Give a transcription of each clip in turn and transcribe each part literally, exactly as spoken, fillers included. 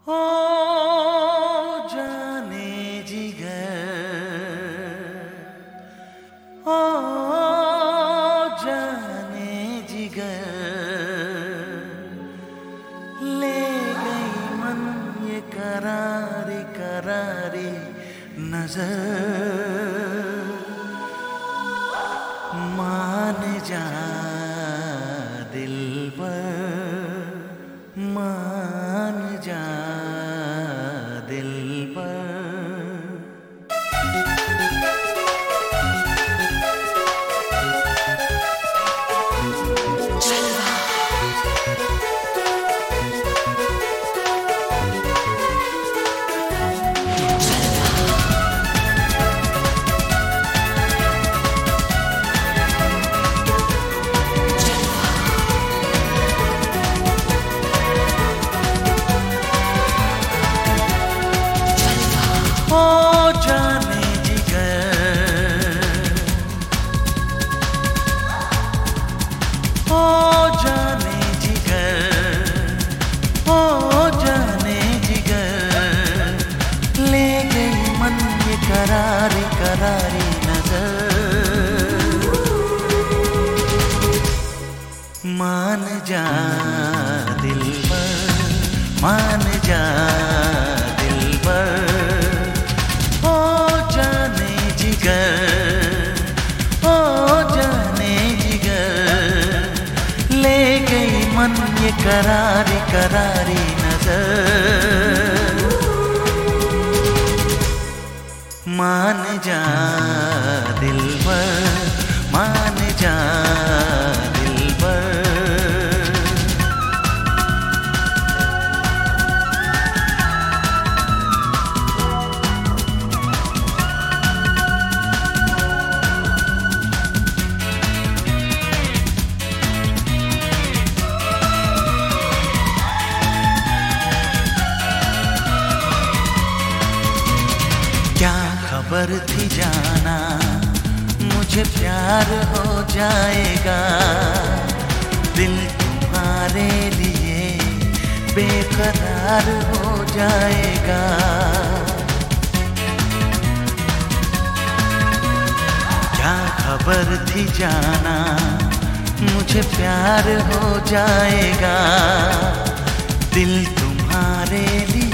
हो जाने जिगर, हो जाने जिगर, ले गई मन ये करारी करारी नजर। मान जा दिलबर, मान जा दिलबर। हो जाने जिगर, हो जाने जिगर, हो जाने जिगर, ले गई मन ये करारी करारी नजर। मान जा दिलबर, मान जा दिलबर। ओ जाने जिगर, ले गई मन ये करारी करारी नजर। मान जा दिलबर, मान जा दिलबर। क्या खबर थी जाना मुझे प्यार हो जाएगा, दिल तुम्हारे लिए बेकरार हो जाएगा। क्या खबर थी जाना मुझे प्यार हो जाएगा, दिल तुम्हारे लिए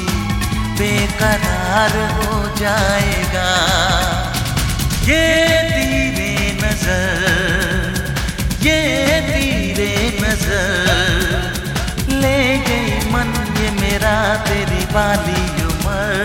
बेकरार हो जाएगा। ये तेरे नजर, ये तेरे नजर, ले गई मन ये मेरा तेरी वाली उम्र।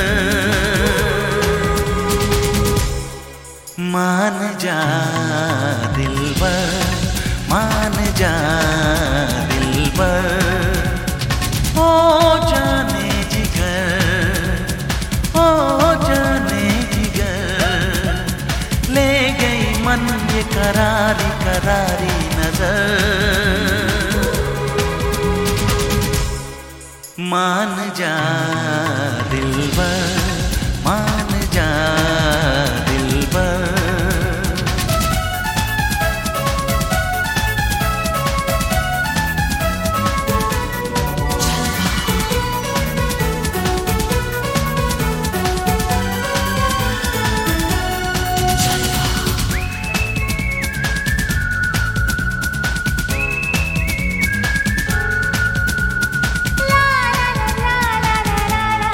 मान जा दिलबर, मान जा दिलबर। हो जाने जिगर, हो जाने जिगर, ले गई मन ये करारी करारी नजर। मान जा दिलबर, मान जा दिलबर। La la la la la la la.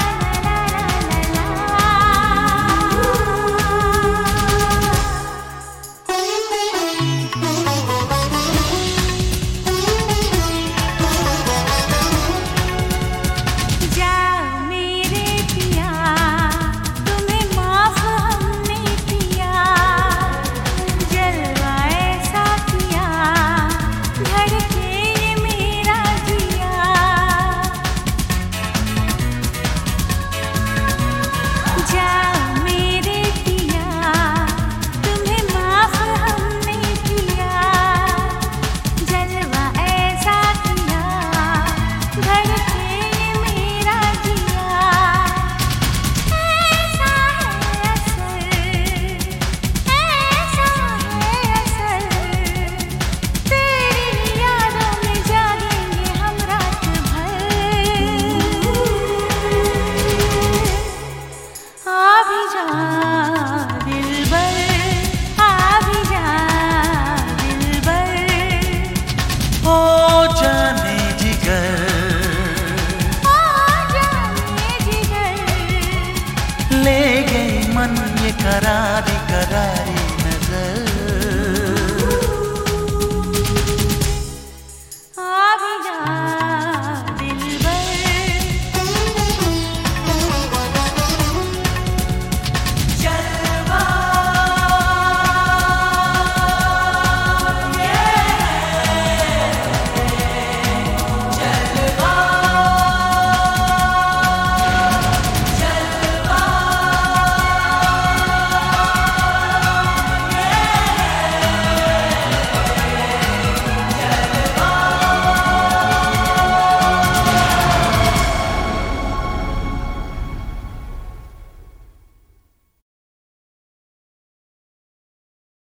मन ये करारी करारी